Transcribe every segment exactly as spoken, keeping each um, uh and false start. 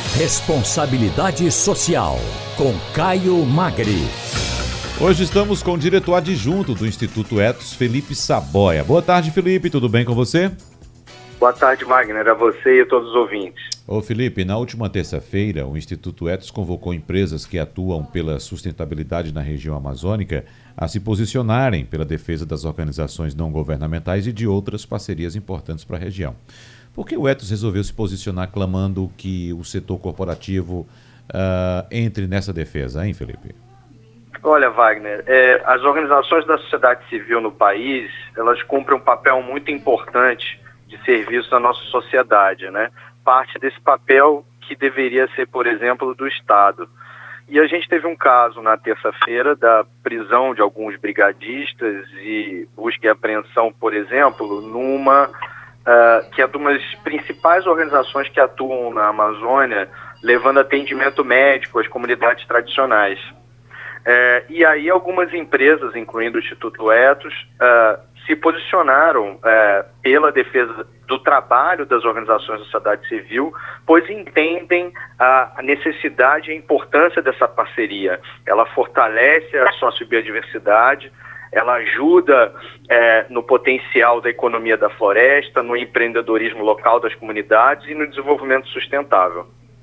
Responsabilidade Social, com Caio Magri. Hoje estamos com o diretor adjunto do Instituto Ethos, Felipe Saboia. Boa tarde, Felipe, tudo bem com você? Boa tarde, Magner, a você e a todos os ouvintes. Ô Felipe, na última terça-feira, o Instituto Ethos convocou empresas que atuam pela sustentabilidade na região amazônica a se posicionarem pela defesa das organizações não governamentais e de outras parcerias importantes para a região. Por que o Ethos resolveu se posicionar clamando que o setor corporativo uh, entre nessa defesa, hein, Felipe? Olha, Wagner, é, as organizações da sociedade civil no país, elas cumprem um papel muito importante de serviço à nossa sociedade, né? Parte desse papel que deveria ser, por exemplo, do Estado. E a gente teve um caso na terça-feira da prisão de alguns brigadistas e busca e apreensão, por exemplo, numa uh, que é de uma das principais organizações que atuam na Amazônia, levando atendimento médico às comunidades tradicionais. É, e aí algumas empresas, incluindo o Instituto Ethos, uh, se posicionaram uh, pela defesa do trabalho das organizações da sociedade civil, pois entendem a necessidade e a importância dessa parceria. Ela fortalece a sociobiodiversidade, ela ajuda uh, no potencial da economia da floresta, no empreendedorismo local das comunidades e no desenvolvimento sustentável.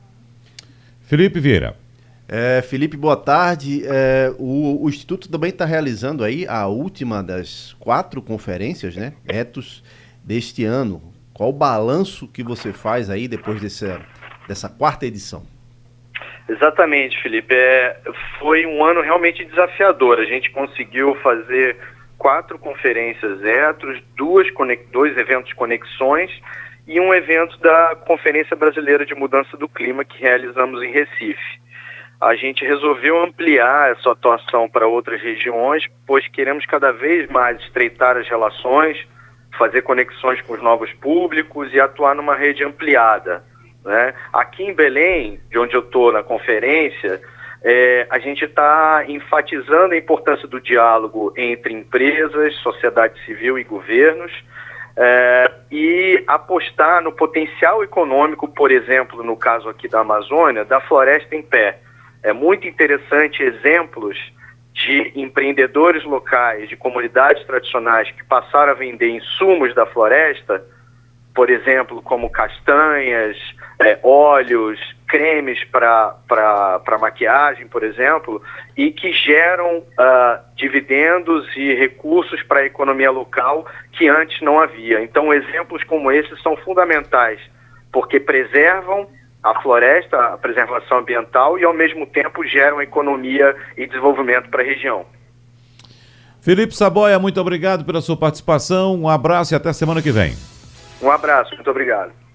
Felipe Vieira. É, Felipe, boa tarde. É, o, o Instituto também está realizando aí a última das quatro conferências, né, Ethos, deste ano. Qual o balanço que você faz aí depois dessa, dessa quarta edição? Exatamente, Felipe. É, foi um ano realmente desafiador. A gente conseguiu fazer quatro conferências Ethos, duas, dois eventos conexões e um evento da Conferência Brasileira de Mudança do Clima que realizamos em Recife. A gente resolveu ampliar essa atuação para outras regiões, pois queremos cada vez mais estreitar as relações, fazer conexões com os novos públicos e atuar numa rede ampliada, né? Aqui em Belém, de onde eu estou na conferência, é, a gente está enfatizando a importância do diálogo entre empresas, sociedade civil e governos, é, e apostar no potencial econômico, por exemplo, no caso aqui da Amazônia, da floresta em pé. É muito interessante exemplos de empreendedores locais, de comunidades tradicionais que passaram a vender insumos da floresta, por exemplo, como castanhas, é, óleos, cremes para maquiagem, por exemplo, e que geram uh, dividendos e recursos para a economia local que antes não havia. Então, exemplos como esses são fundamentais, porque preservam a floresta, a preservação ambiental e, ao mesmo tempo, geram economia e desenvolvimento para a região. Felipe Saboia, muito obrigado pela sua participação. Um abraço e até semana que vem. Um abraço, muito obrigado.